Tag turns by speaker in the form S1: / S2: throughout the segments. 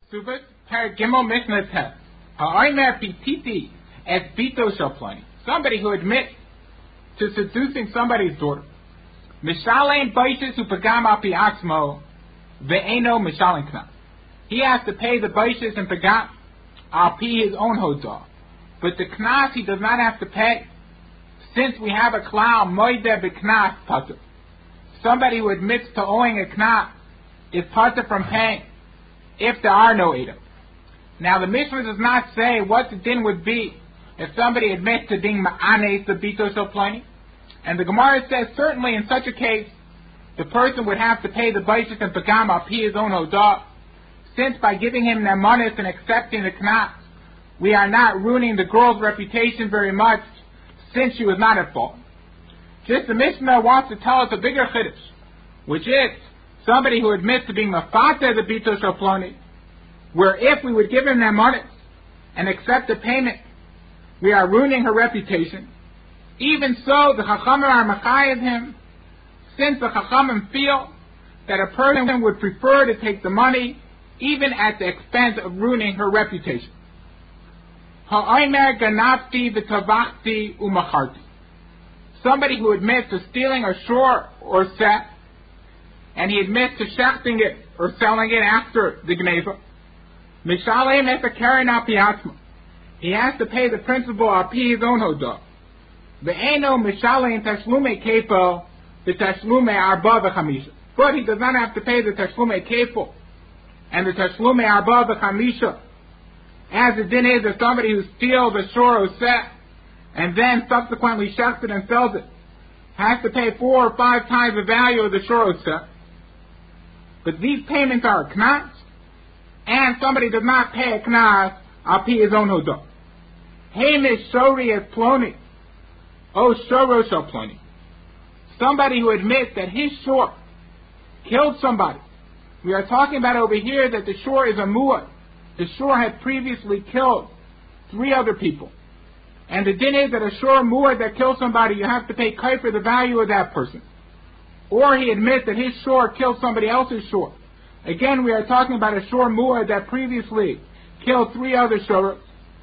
S1: Subas Per Gimel Mishnah Tes. Ha'omer pititi es bito shalplani. Somebody who admits to seducing somebody's daughter. Mishalem baishis upagam api atzmo ve'eno mishalem knas. He has to pay the baishis and pagam api his own hodah. But the knas he does not have to pay, since we have a klal moide beknas pater. Somebody who admits to owing a knas is pater from paying if there are no edim. Now the Mishnah does not say what the din would be if somebody admits to being ma'anes the bito shalplani. And the Gemara says certainly in such a case the person would have to pay the baishis and pagam api his own hodah, since by giving him nemanis and accepting the knas we are not ruining the girl's reputation very much, since she was not at fault. Just the Mishnah wants to tell us a bigger chiddush, which is somebody who admits to being mafate the bito shalplani, where if we would give him nemanis and accept the payment, we are ruining her reputation. Even so, the Chachamim are machayev him, since the Chachamim feel that a person would prefer to take the money even at the expense of ruining her reputation. Ha'omer ganavti v'tavachti umacharti. Somebody who admits to stealing a shor or set, and he admits to shechting it or selling it after the gneva, mishalem es hakeren api atzmo. He has to pay the principal api his own hodah. Ve'eno mishalem tashlume kepo v'tashlume arba v'chamisha. But he does not have to pay the tashlume kepo and the tashlume arba v'chamisha, as the din is of somebody who steals a shor or set and then subsequently shechts it and sells it, has to pay 4 or 5 times the value of the shor or set. But these payments are a knas, and somebody does not pay a knas api his own hodah. Hamish shori es ploni, o shoro shal ploni. Somebody who admits that his shor killed somebody. We are talking about over here that the shor is a muad. The shor had previously killed 3 other people. And the din is that a shor muad that kills somebody, you have to pay kai for the value of that person. Or he admits that his shor killed somebody else's shor. Again, we are talking about a shor muad that previously killed 3 other shorot.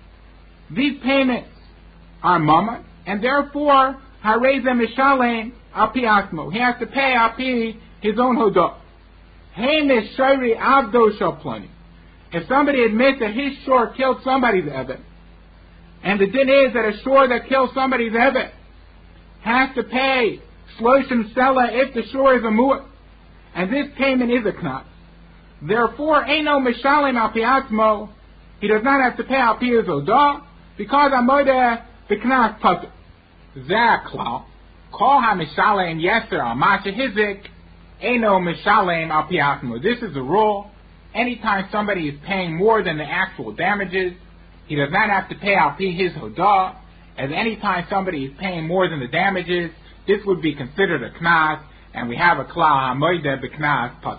S1: These payments are mama, and therefore, hareza mishalem api asmo. He has to pay api his own hodah. Hamish shari avdo shalplani. If somebody admits that his shor killed somebody's evet, and the din is that a shor that kills somebody's evet has to pay shloshim sela if the shor is a mu'at, and this payment is a knas. Therefore, eino mishalem al pi atzmo, he does not have to pay al pi his hodah, because amoda the knas pater. Zaklau, kol ha mishalem yeser al masha hizik, eino mishalem al pi atzmo. This is the rule. Anytime somebody is paying more than the actual damages, he does not have to pay al pi his hodah. As anytime somebody is paying more than the damages, this would be considered a knas, and we have a klal hamoide b'knas pater.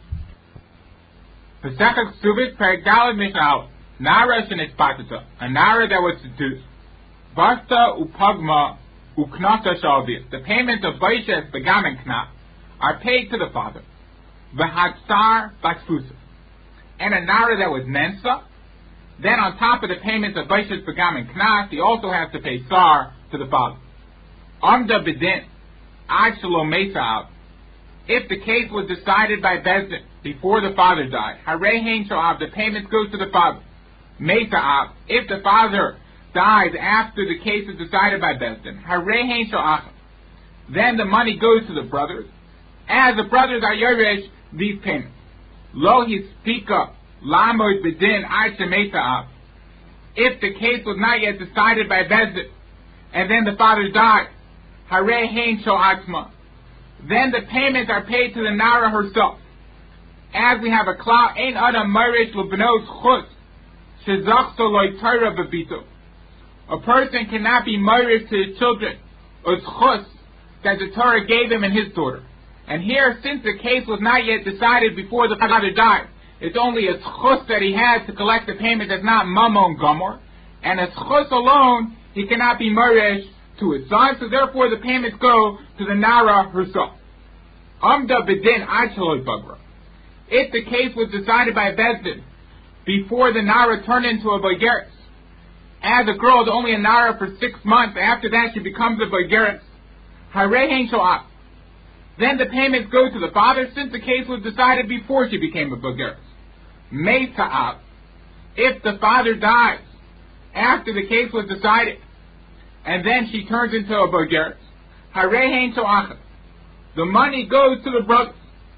S1: Pesachak Subis Perek Daled Mishnah. Nara shenispatata, a nara that was seduced. Basta upagma uknasa shalvir. The payments of baishes begam and knas are paid to the father. V'hatsar basfusa. And a nara that was mensa, then on top of the payments of baishes begam and knas, he also has to pay sar to the father. Amda bedin ad shalom mesa'av. If the case was decided by Bezdin before the father died, harei hein sha'av, the payment goes to the father. Mesa'av, if the father dies after the case is decided by Bezdin, harei hein sha'av, then the money goes to the brothers, as the brothers are yoresh these payments. Lo hispika lamod bedin ad shemesa'av. If the case was not yet decided by Bezdin, and then the father died, harei hein sha'atzma, then the payments are paid to the nara herself. As we have a klal, ein adam marish lebnos chus shezachto loy Torah bebito. A person cannot be marish to his children or chus that the Torah gave him and his daughter. And here, since the case was not yet decided before the father died, it's only a chus that he has to collect the payment that's not mamon gomor, and a chus alone he cannot be marish to his son, so therefore the payments go to the nara herself. Amda bedin ad shaloy bagra. If the case was decided by Bezdin before the Nara turned into a Bogeres. As a girl is only a Nara for 6 months, after that she becomes a Bogeres. Harein Sho'ach. Then the payments go to the father, since the case was decided before she became a Bogeres. Meita'av. If the father dies after the case was decided, and then she turns into a Bogeres, Harein Sho'ach. The money goes to the brothers.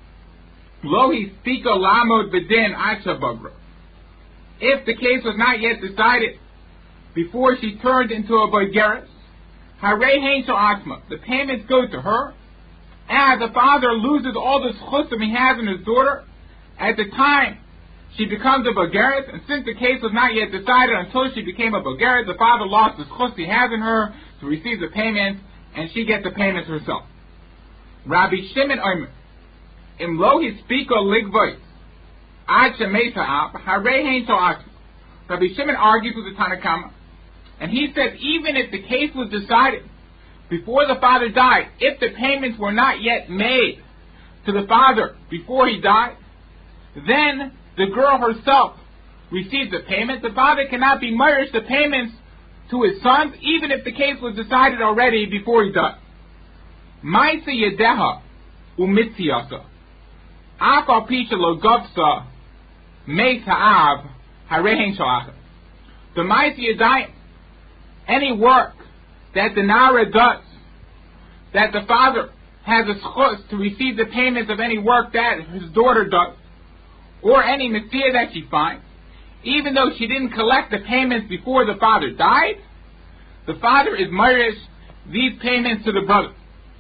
S1: Lo hispika lamod b'din acha bagra. If the case was not yet decided before she turned into a Bogeres, Harein Sho'atma. The payments go to her. As the father loses all the schusim he has in his daughter, at the time she becomes a Bogeres, and since the case was not yet decided until she became a Bogeres, the father lost the schus he has in her to receive the payments, and she gets the payments herself. Rabbi Shimon Omer, Im lo hispika ligvois ad shemeita'av harein sho'atma. Rabbi Shimon argues with the Tanakama, and he says even if the case was decided before the father died, if the payments were not yet made to the father before he died, then the girl herself receives the payment. The father cannot be mirish the payments to his sons, even if the case was decided already before he died. Ma'ase yedeha umitziyasa af al pi shelo gavsa meis ha'av harein sho'ach. The ma'ase yedayim, any work that the Nara does, that the father has a schus to receive the payments of any work that his daughter does, or any mitzvah that she finds, even though she didn't collect the payments before the father died, the father is mirish these payments to the brother.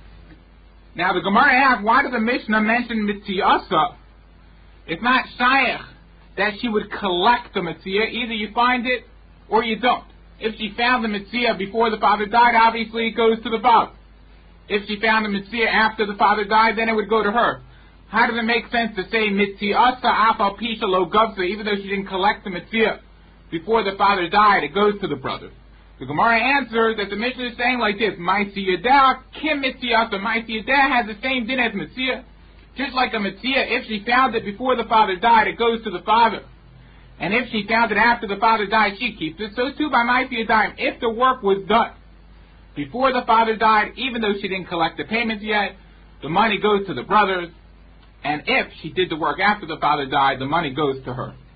S1: Now the Gemara asks, why does the Mishnah mention mitziyasa? It's not shayach that she would collect the mitzvah. Either you find it or you don't. If she found the mitzvah before the father died, obviously it goes to the father. If she found the mitzvah after the father died, then it would go to her. How does it make sense to say mitziasa afal pisha lo gavsa, even though she didn't collect the mitzvah before the father died, it goes to the brother? The Gemara answers that the Mishnah is saying like this: Ma'ase yedah kim mitziasa. Ma'ase yedah has the same din as mitzvah. Just like a mitzvah, if she found it before the father died, it goes to the father. And if she found it after the father died, she keeps it. So too by Ma'ase yedah, if the work was done before the father died, even though she didn't collect the payments yet, the money goes to the brothers. And if she did the work after the father died, the money goes to her.